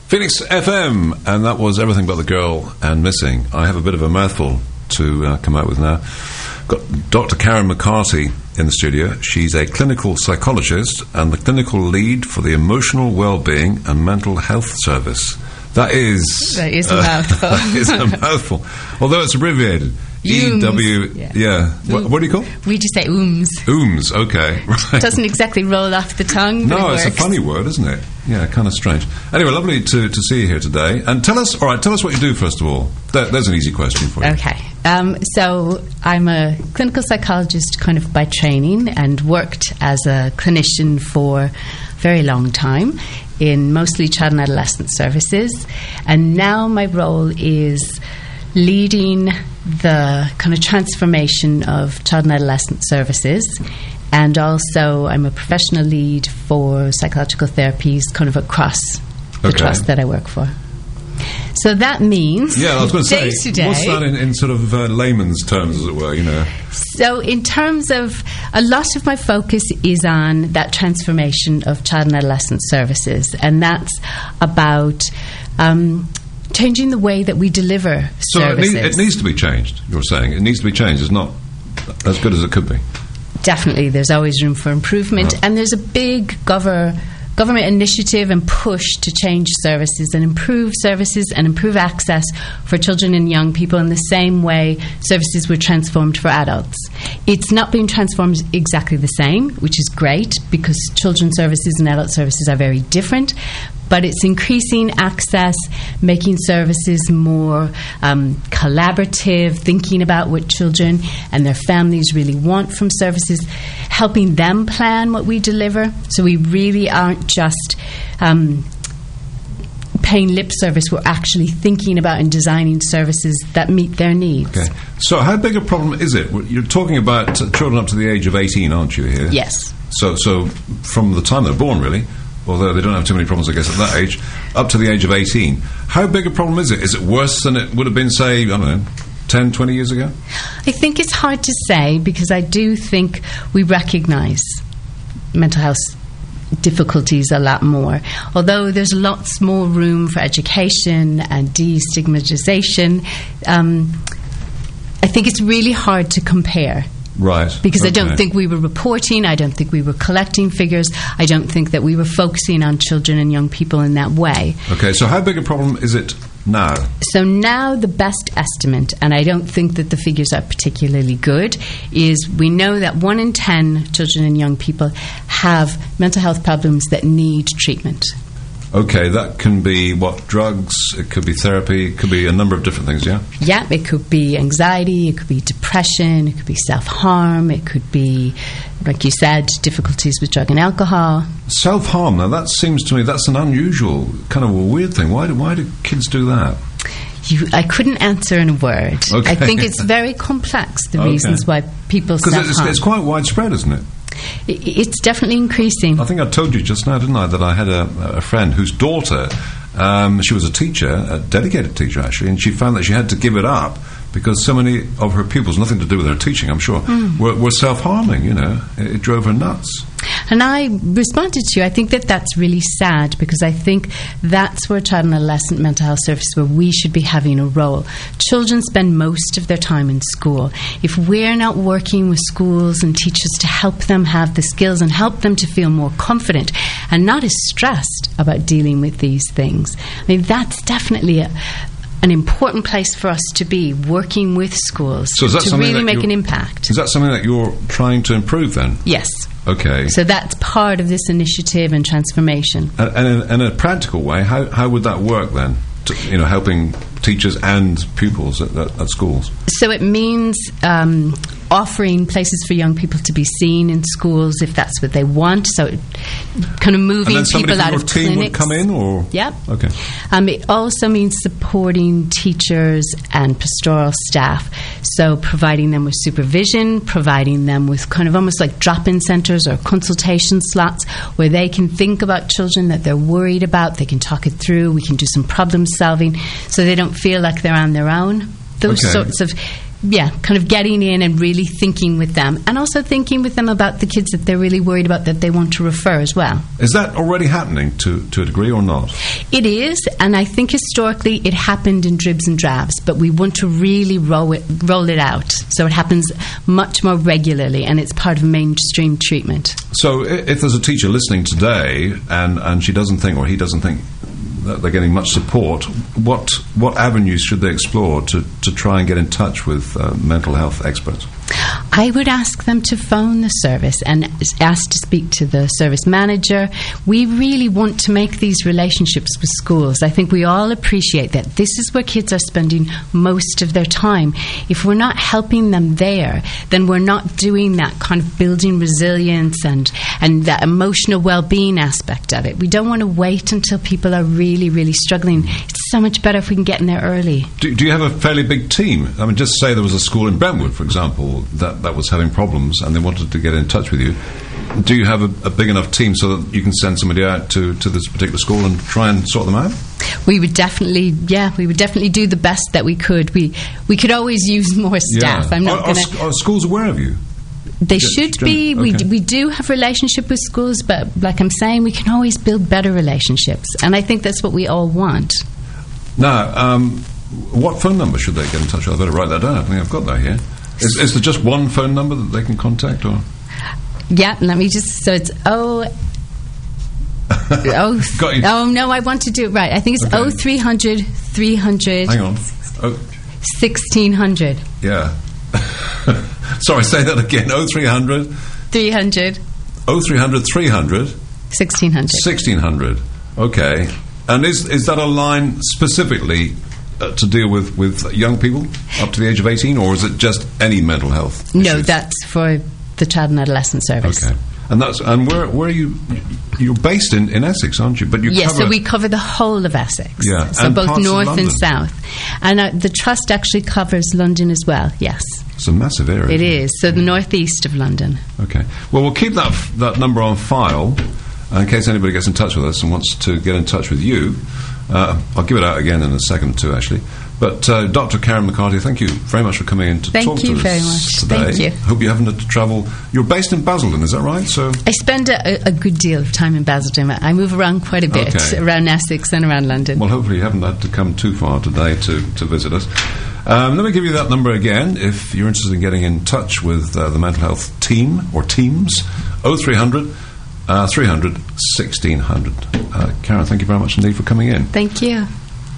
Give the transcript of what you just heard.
Phoenix FM, and that was Everything But the Girl and Missing. I have a bit of a mouthful to come out with now. Got Dr. Karen McCarthy in the studio. She's a clinical psychologist and the clinical lead for the Emotional Wellbeing and Mental Health Service. That is a mouthful. That is a mouthful. Although it's abbreviated. EW. Yeah. What do you call it? We just say OOMS. OOMS, okay. Right. Doesn't exactly roll off the tongue, but no, it works. It's a funny word, isn't it? Yeah, kind of strange. Anyway, lovely to see you here today. And tell us what you do, first of all. There's an easy question for you. Okay. So I'm a clinical psychologist kind of by training and worked as a clinician for a very long time in mostly child and adolescent services. And now my role is leading the kind of transformation of child and adolescent services. And also I'm a professional lead for psychological therapies kind of across the trust that I work for. So that means I was going to say, day-to-day, what's that in sort of layman's terms, as it were, you know? So in terms of, a lot of my focus is on that transformation of child and adolescent services, and that's about changing the way that we deliver services. So it needs to be changed, you're saying. It needs to be changed. It's not as good as it could be. Definitely. There's always room for improvement, and there's a big government initiative and push to change services and improve access for children and young people in the same way services were transformed for adults. It's not being transformed exactly the same, which is great because children's services and adult services are very different, but it's increasing access, making services more collaborative, thinking about what children and their families really want from services, helping them plan what we deliver. So we really aren't just paying lip service, we're actually thinking about and designing services that meet their needs. Okay. So how big a problem is it? You're talking about children up to the age of 18, aren't you, here? Yes. So from the time they're born, really, although they don't have too many problems, I guess, at that age, up to the age of 18. How big a problem is it? Is it worse than it would have been, say, I don't know, 10, 20 years ago? I think it's hard to say because I do think we recognise mental health difficulties a lot more. Although there's lots more room for education and destigmatization, I think it's really hard to compare. Right. Because I don't think we were reporting, I don't think we were collecting figures, I don't think that we were focusing on children and young people in that way. Okay, so how big a problem is it now? So now the best estimate, and I don't think that the figures are particularly good, is we know that 1 in 10 children and young people have mental health problems that need treatment. Okay, that can be, what, drugs, it could be therapy, it could be a number of different things, yeah? Yeah, it could be anxiety, it could be depression, it could be self-harm, it could be, like you said, difficulties with drug and alcohol. Self-harm, now that seems to me, that's an unusual, kind of a weird thing. Why do kids do that? I couldn't answer in a word. Okay. I think it's very complex, the reasons why people self-harm. Because it's quite widespread, isn't it? It's definitely increasing. I think I told you just now, didn't I, that I had a friend whose daughter, she was a teacher, a dedicated teacher actually, and she found that she had to give it up because so many of her pupils, nothing to do with her teaching, I'm sure, were self-harming, you know. It drove her nuts. And I responded to you. I think that that's really sad because I think that's where child and adolescent mental health services, where we should be having a role. Children spend most of their time in school. If we're not working with schools and teachers to help them have the skills and help them to feel more confident and not as stressed about dealing with these things, I mean, that's definitely an important place for us to be, working with schools to really make an impact. Is that something that you're trying to improve then? Yes. Okay. So that's part of this initiative and transformation. And in a practical way, how would that work then? Helping teachers and pupils at schools? So it means offering places for young people to be seen in schools if that's what they want. So kind of moving people out of clinics. And then somebody from your team would come in, or? Yep. Okay. It also means supporting teachers and pastoral staff. So providing them with supervision, providing them with kind of almost like drop-in centres or consultation slots where they can think about children that they're worried about. They can talk it through. We can do some problem solving so they don't feel like they're on their own. Those sorts of kind of getting in and really thinking with them, and also thinking with them about the kids that they're really worried about that they want to refer as well. Is that already happening to a degree or not? It is, and I think historically it happened in dribs and drabs, but we want to really roll it out so it happens much more regularly and it's part of mainstream treatment. So if there's a teacher listening today and she doesn't think, or he doesn't think, that they're getting much support, what avenues should they explore to try and get in touch with mental health experts? I would ask them to phone the service and ask to speak to the service manager. We really want to make these relationships with schools. I think we all appreciate that this is where kids are spending most of their time. If we're not helping them there, then we're not doing that kind of building resilience and that emotional well-being aspect of it. We don't want to wait until people are really, really struggling. It's so much better if we can get in there early. Do you have a fairly big team? I mean, just say there was a school in Brentwood, for example, that was having problems and they wanted to get in touch with you. Do you have a big enough team so that you can send somebody out to this particular school and try and sort them out? We would definitely do the best that we could. We could always use more staff. Yeah. I'm not are schools aware of you? They should be. Okay. We do have relationship with schools, but like I'm saying, we can always build better relationships, and I think that's what we all want. Now, what phone number should they get in touch with? I better write that down. I think I've got that here. Is there just one phone number that they can contact, or? Yeah, let me just. So it's Got you. Oh no, I want to do it right. I think it's Okay. 0300 300. Hang on. 1600. Yeah. Sorry, say that again. 0300 300 0300 300 1600. 1600. Okay. And is that a line specifically to deal with young people up to the age of 18, or is it just any mental health No, issues? that's for the Child and Adolescent Service. Okay. And where are you? You're based in Essex, aren't you? But you Yes, cover so we cover the whole of Essex. Yeah, So and both parts of north and London. south. And the Trust actually covers London as well, yes. It's a massive area. It isn't is. So the northeast of London. Okay. Well, we'll keep that number on file in case anybody gets in touch with us and wants to get in touch with you. I'll give it out again in a second or two, actually. But Dr. Karen McCarthy, thank you very much for coming in to talk to us Thank you very much. today. Thank you. Hope you haven't had to travel. You're based in Basildon, is that right? So I spend a good deal of time in Basildon. I move around quite a bit, Okay. around Essex and around London. well, hopefully you haven't had to come too far today to visit us. Let me give you that number again if you're interested in getting in touch with the mental health team or teams. 0300 300 1600. Karen, thank you very much indeed for coming in. Thank you.